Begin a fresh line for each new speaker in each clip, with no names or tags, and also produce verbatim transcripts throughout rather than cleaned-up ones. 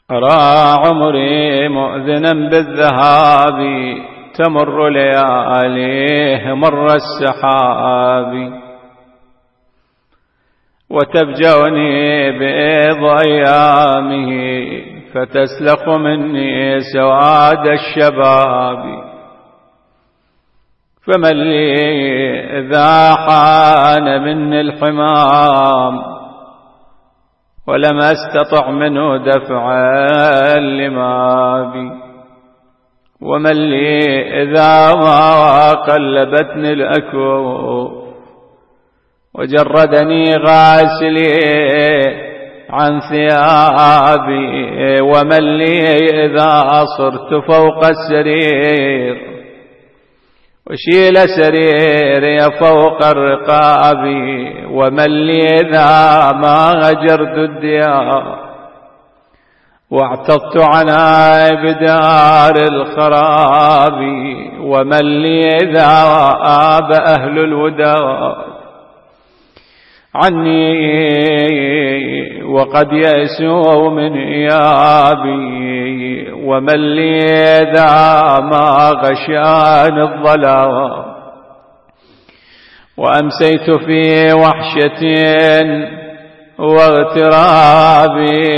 أرى عمري مؤذنا بالذهاب تمر لياليه مر السحاب وتفجأني بيض أيامه فتسلخ مني سواد الشباب فمن لي إذا حان مني الحمام ولم أستطع منه دفع اللماب ومن لي إذا ما قلبتني الأكواب وجردني غاسلي عن ثيابي ومن لي إذا صرت فوق السرير وشيل سريري فوق الرقاب ومن لي إذا ما غجرت الديار واعتضت عناي بدار الخراب ومن لي إذا آب أهل الوداد عني وقد يأسوا من إيابي ومن لي ذا ما غشان الظلام وأمسيت في وحشة واغتراب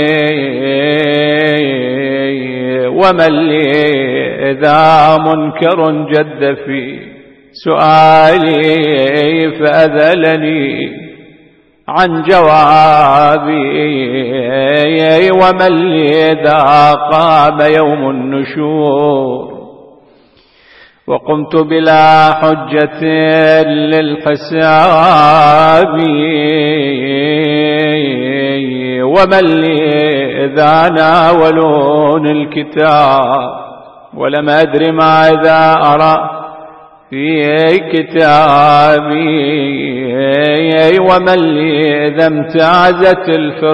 ومن لي ذا منكر جد في سؤالي فأذلني عن جوابي ومن لي ذا قام يوم النشور وقمت بلا حجة للحساب ومن لي ذا ناولون الكتاب ولم أدر ماذا أرى في كتابي ومن لي إذا امتازت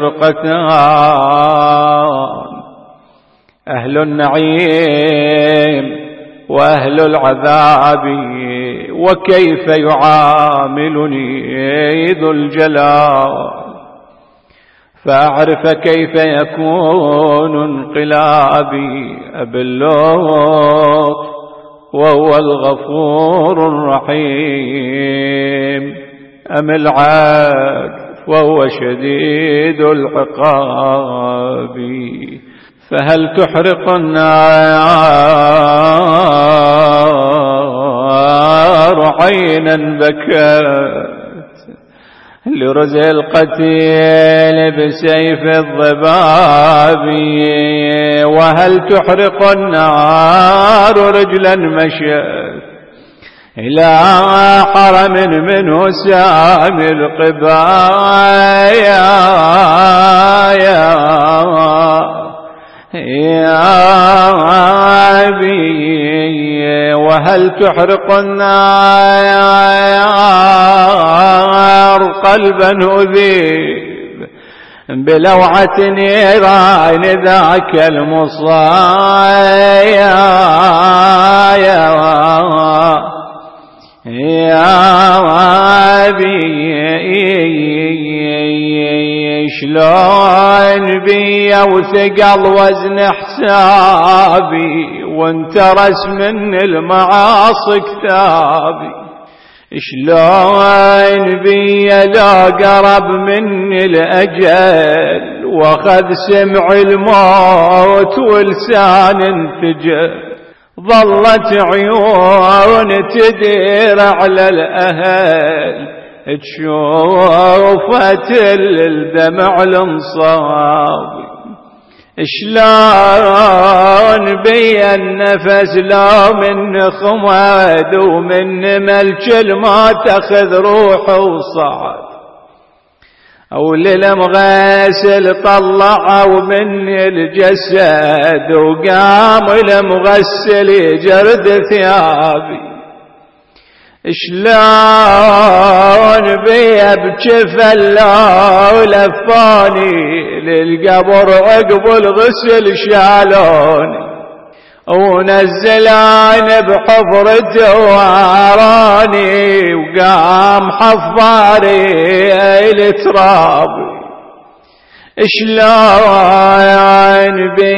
الفرقتان أهل النعيم وأهل العذاب وكيف يعاملني ذو الجلال فأعرف كيف يكون انقلابي أبي اللطف وهو الغفور الرحيم أم العاطف وهو شديد العقاب فهل تحرق النار عينا بكت لرزق القتيل بسيف الضباب وهل تحرق النار رجلا مشت إلى حرم منه سام القبايا يا أبي وهل تحرق النار قلبا أذيب بلوعة نيران ذاك المصايا يا أبي شلون بي وثقل وزن حسابي وانترس من المعاصي كتابي شلون بي لا قرب مني الأجل واخذ سمع الموت ولسان انفجر ظلت عيون تدير على الأهل تشوفت الدمع الانصاب شلون بي النفس لا من خمد ومن ملك ما تاخذ روح وصعد او للمغسل طلعوا من الجسد وقام المغسل يجرد ثيابي شلون بي بجفل ولفاني للقبر عقب الغسل شالوني ونزلان بحفرته وعراني وقام حفاري التراب شلون بي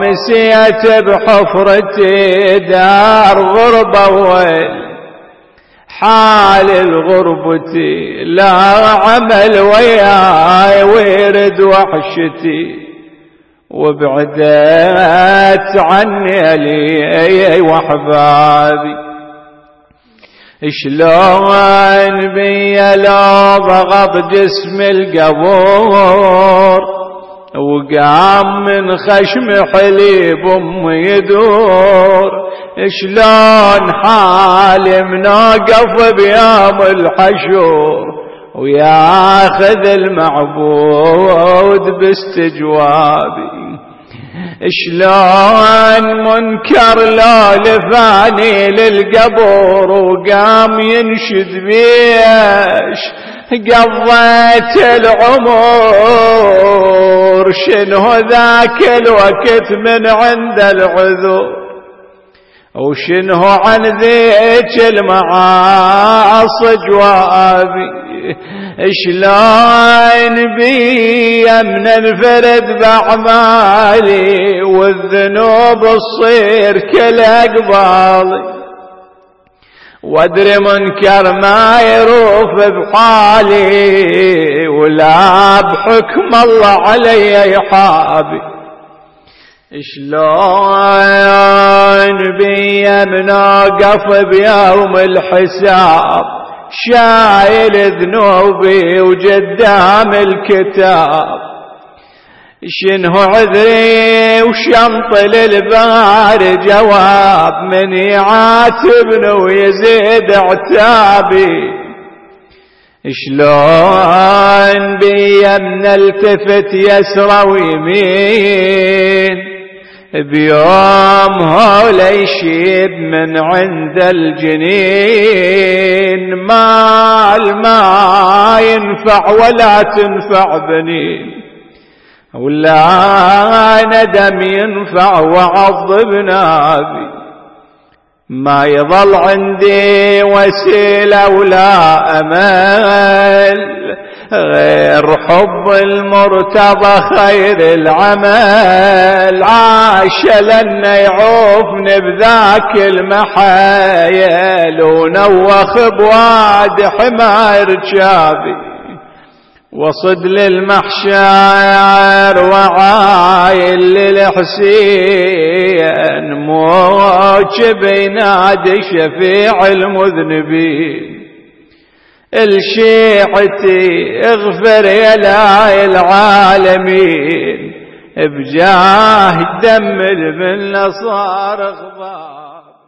رسيت بحفرتي دار غربة ويل حال الغربة لا عمل وياي ويرد وحشتي وبعدت عني لي وحبابي شلون بي لو ضغط جسم القبور وقام من خشم حليب امي يدور شلون حالي منوقف بيوم الحشور وياخذ المعبود باستجوابي شلون منكر لو لفاني للقبور وقام ينشد بيش قضيت العمر شنو ذاك الوقت من عند العذور وشنو عن ذيك المعاصي جوابي شلون بي من انفرد بأعمالي والذنوب تصير كل أقبالي وادري منكر ما يروف بحالي ولا بحكم الله علي يحابي شلون بي من اوقف بيوم الحساب شايل ذنوبي وقدام الكتاب شنو عذري وشنط للبار جواب من يعاتبني ويزيد عتابي شلون بي من التفت يسرى ويمين بيوم هولا يشيب من عند الجنين مال ما ينفع ولا تنفع بنين ولا ندم ينفع وعض بنابي ما يظل عندي وسيلة ولا أمل غير حب المرتضى خير العمل عاش لن يعوفني بذاك المحايل ونوخ بواد حمار رجابي وصد للمحشر وعايل للحسين موجب ينادي شفيع المذنبين الشيعتي اغفر يا لا العالمين بجاه دم البن صار غبار